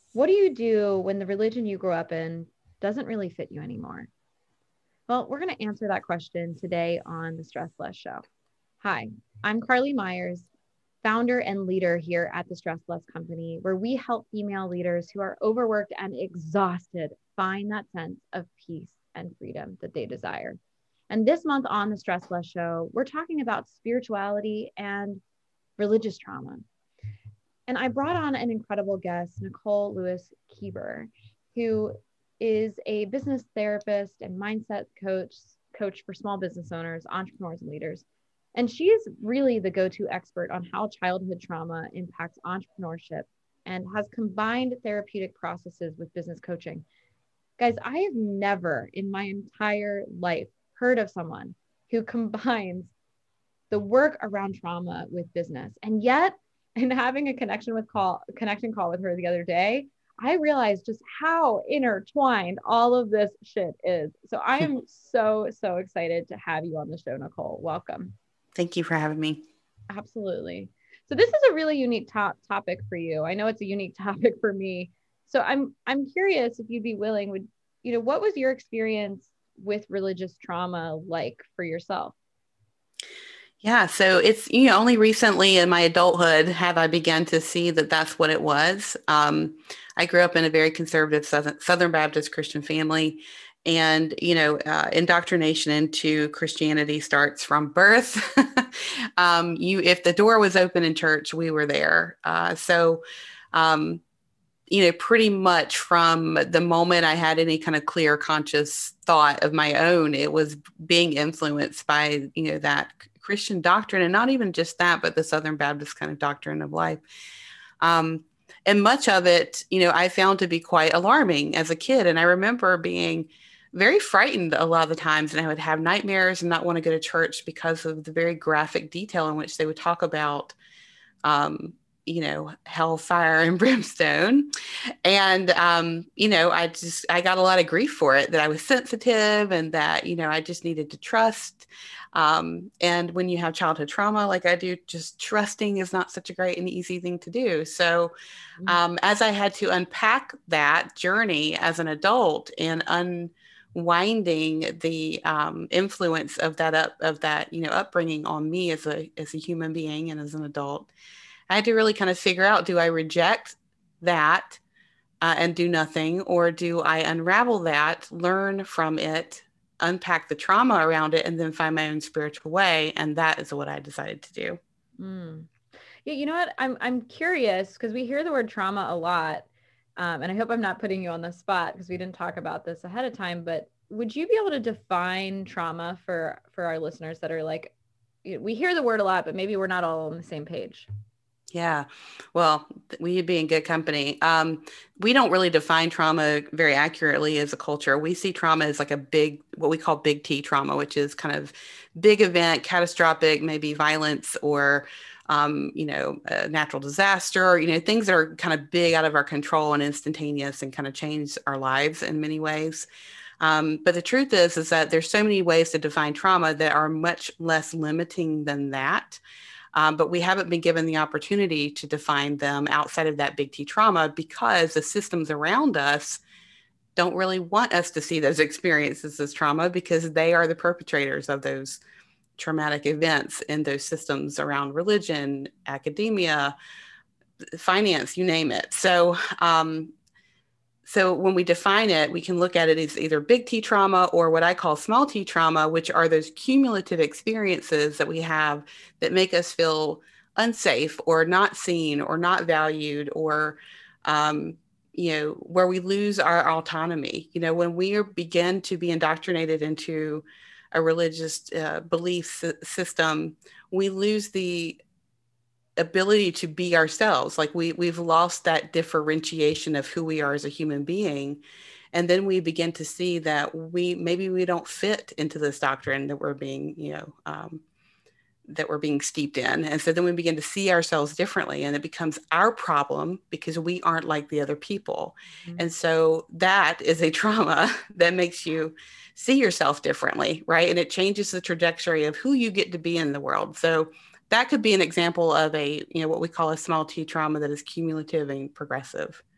What do you do when the religion you grew up in doesn't really fit you anymore? Well, we're going to answer that question today on the Stress Less Show. Hi, I'm Carly Myers, founder and leader here at the Stress Less Company, where we help female leaders who are overworked and exhausted find that sense of peace and freedom that they desire. And this month on the Stress Less Show, we're talking about spirituality and religious trauma. And I brought on an incredible guest, Nicole Lewis Keeber, who is a business therapist and mindset coach for small business owners, entrepreneurs, and leaders. And she is really the go-to expert on how childhood trauma impacts entrepreneurship and has combined therapeutic processes with business coaching. Guys, I have never in my entire life heard of someone who combines the work around trauma with business. And yet, in having a connection call with her the other day, I realized just how intertwined all of this shit is. So I am so excited to have you on the show, Nicole. Welcome. Thank you for having me. Absolutely. So this is a really unique topic for you. I know it's a unique topic for me. So I'm curious if you'd be willing, what was your experience with religious trauma like for yourself? Yeah, so it's, only recently in my adulthood have I begun to see that that's what it was. I grew up in a very conservative Southern Baptist Christian family. And, indoctrination into Christianity starts from birth. If the door was open in church, we were there. Um, pretty much from the moment I had any kind of clear conscious thought of my own, it was being influenced by, that Christian doctrine, and not even just that, but the Southern Baptist kind of doctrine of life. And much of it, I found to be quite alarming as a kid. And I remember being very frightened a lot of the times, and I would have nightmares and not want to go to church because of the very graphic detail in which they would talk about hellfire and brimstone. And, I got a lot of grief for it, that I was sensitive and that, I just needed to trust. And when you have childhood trauma, like I do, just trusting is not such a great and easy thing to do. So, as I had to unpack that journey as an adult and unwinding the influence of that upbringing on me as a human being and as an adult, I had to really kind of figure out, do I reject that and do nothing, or do I unravel that, learn from it, unpack the trauma around it, and then find my own spiritual way? And that is what I decided to do. Mm. Yeah, you know what? I'm curious because we hear the word trauma a lot. And I hope I'm not putting you on the spot because we didn't talk about this ahead of time, but would you be able to define trauma for our listeners that are like, we hear the word a lot, but maybe we're not all on the same page? Yeah, well, we'd be in good company. We don't really define trauma very accurately as a culture. We see trauma as like what we call big T trauma, which is kind of big event, catastrophic, maybe violence or, a natural disaster, things that are kind of big out of our control and instantaneous and kind of change our lives in many ways. But the truth is that there's so many ways to define trauma that are much less limiting than that. But we haven't been given the opportunity to define them outside of that big T trauma because the systems around us don't really want us to see those experiences as trauma because they are the perpetrators of those traumatic events in those systems around religion, academia, finance, you name it. So when we define it, we can look at it as either big T trauma or what I call small T trauma, which are those cumulative experiences that we have that make us feel unsafe or not seen or not valued or, where we lose our autonomy. When we begin to be indoctrinated into a religious belief system, we lose the ability to be ourselves. Like we've lost that differentiation of who we are as a human being. And then we begin to see that we don't fit into this doctrine that we're being, that we're being steeped in. And so then we begin to see ourselves differently and it becomes our problem because we aren't like the other people. Mm-hmm. And so that is a trauma that makes you see yourself differently, right? And it changes the trajectory of who you get to be in the world. So that could be an example of what we call a small T trauma that is cumulative and progressive.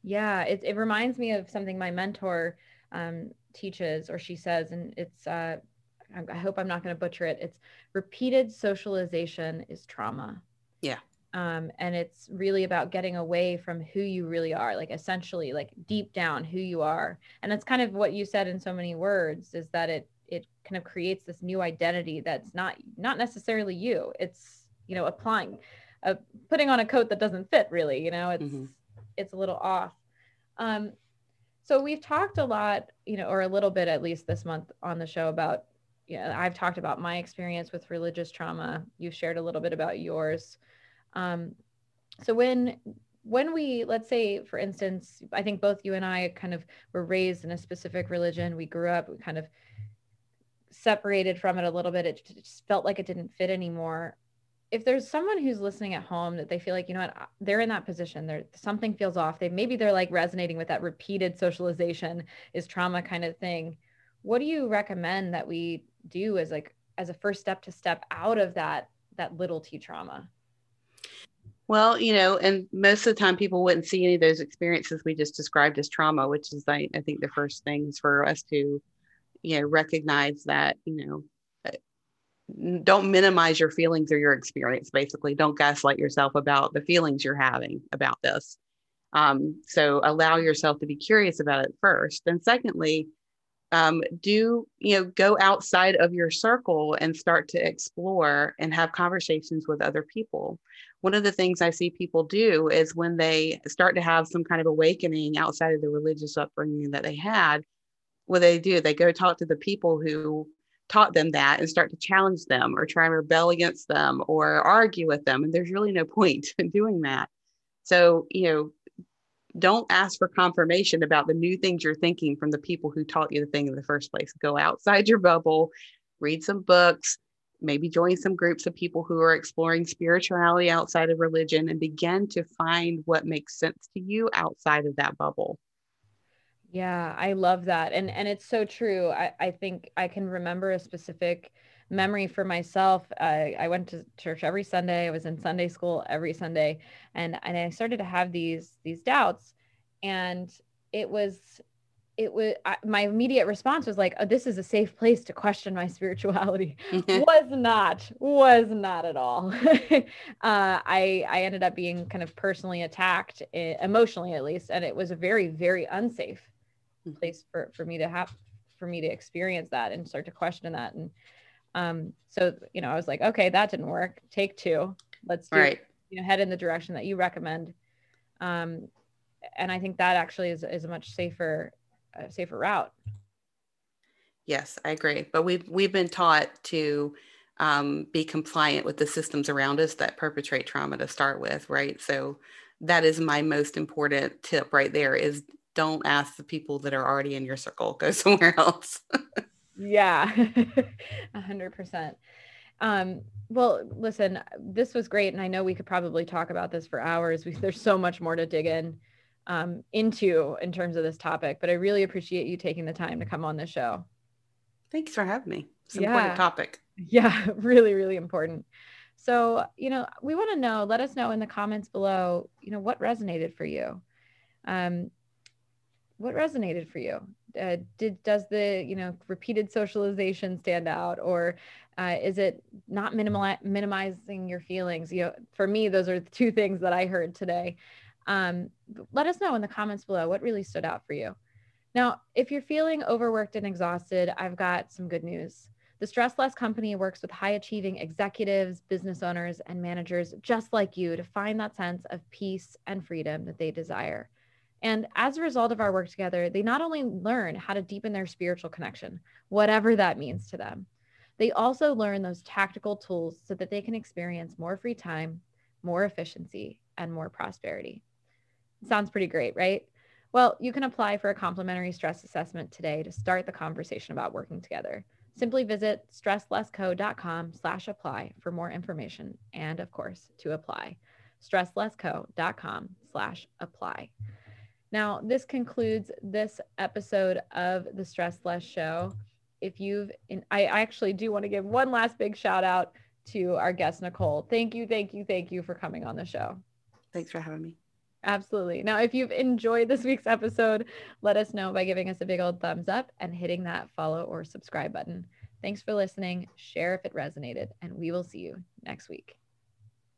Yeah, it reminds me of something my mentor teaches, or she says, and it's, I hope I'm not going to butcher it. It's repeated socialization is trauma. Yeah. And it's really about getting away from who you really are, like essentially like deep down who you are. And that's kind of what you said in so many words, is that it kind of creates this new identity that's not necessarily you. It's, you know, applying, putting on a coat that doesn't fit really, you know, it's a little off. Um, so we've talked a lot, you know, or a little bit at least this month on the show about, you know, I've talked about my experience with religious trauma. You've shared a little bit about yours. Um, so when we, let's say, for instance, I think both you and I kind of were raised in a specific religion. We grew up, we kind of separated from it a little bit. It just felt like it didn't fit anymore. If there's someone who's listening at home that they feel like, you know what, they're in that position, there something feels off. They're like resonating with that repeated socialization is trauma kind of thing. What do you recommend that we do as like as a first step to step out of that little T trauma? Well, you know, and most of the time people wouldn't see any of those experiences we just described as trauma, which is, I think the first thing is for us to, you know, recognize that, you know, don't minimize your feelings or your experience. Basically, don't gaslight yourself about the feelings you're having about this. So allow yourself to be curious about it first. And secondly, go outside of your circle and start to explore and have conversations with other people. One of the things I see people do is when they start to have some kind of awakening outside of the religious upbringing that they had, what they do, they go talk to the people who taught them that and start to challenge them or try and rebel against them or argue with them. And there's really no point in doing that. So, you know, don't ask for confirmation about the new things you're thinking from the people who taught you the thing in the first place. Go outside your bubble, read some books, maybe join some groups of people who are exploring spirituality outside of religion, and begin to find what makes sense to you outside of that bubble. Yeah, I love that. And it's so true. I think I can remember a specific memory for myself. I went to church every Sunday. I was in Sunday school every Sunday, and I started to have these doubts. And it was my immediate response was like, oh, this is a safe place to question my spirituality. Was not at all. I ended up being kind of personally attacked, emotionally at least, and it was a very, very unsafe place for me to have, for me to experience that and start to question that. And so, you know, I was like, okay, that didn't work. Take two. Let's do, Right. you know, head in the direction that you recommend. And I think that actually is a much safer route. Yes, I agree. But we've been taught to be compliant with the systems around us that perpetrate trauma to start with, right? So that is my most important tip right there: is don't ask the people that are already in your circle. Go somewhere else. Yeah, 100%. Well, listen, this was great, and I know we could probably talk about this for hours. There's so much more to dig into in terms of this topic, but I really appreciate you taking the time to come on the show. Thanks for having me. It's an important Yeah, topic. yeah, really, really important. So, you know, we want to know, let us know in the comments below, you know, what resonated for you. Um, what resonated for you? Does the, you know, repeated socialization stand out, or is it not minimizing your feelings? You know, for me, those are the two things that I heard today. Let us know in the comments below what really stood out for you. Now, if you're feeling overworked and exhausted, I've got some good news. The Stress Less Company works with high achieving executives, business owners, and managers just like you to find that sense of peace and freedom that they desire. And as a result of our work together, they not only learn how to deepen their spiritual connection, whatever that means to them, they also learn those tactical tools so that they can experience more free time, more efficiency, and more prosperity. Sounds pretty great, right? Well, you can apply for a complimentary stress assessment today to start the conversation about working together. Simply visit stresslessco.com/apply for more information and, of course, to apply. stresslessco.com/apply. Now, this concludes this episode of the Stress Less Show. I actually do want to give one last big shout out to our guest, Nicole. Thank you for coming on the show. Thanks for having me. Absolutely. Now, if you've enjoyed this week's episode, let us know by giving us a big old thumbs up and hitting that follow or subscribe button. Thanks for listening. Share if it resonated, and we will see you next week.